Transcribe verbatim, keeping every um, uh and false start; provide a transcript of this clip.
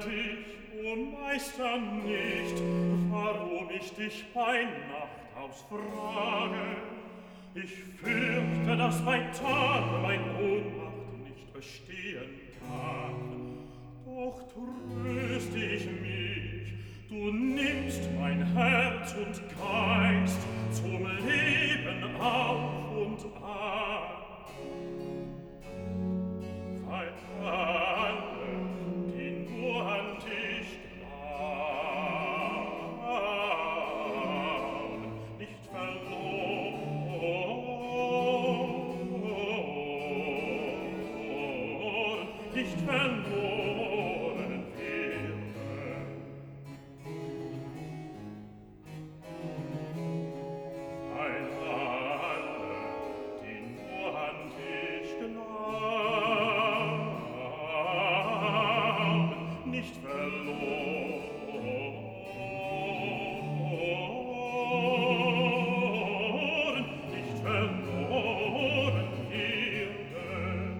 halt ich, o Meister, nicht, warum ich dich bei Nacht ausfrage. Ich fürchte, dass bei Tage mein Ohnmacht nicht bestehen kann. Doch tröst ich mich, du nimmst mein Herz und Geist zum Leben auf und an. Weil alle, die nur an dich glauben, nicht verloren, nicht verloren werden. Weil alle, die nur an dich glauben, nicht verloren, nicht verloren werden.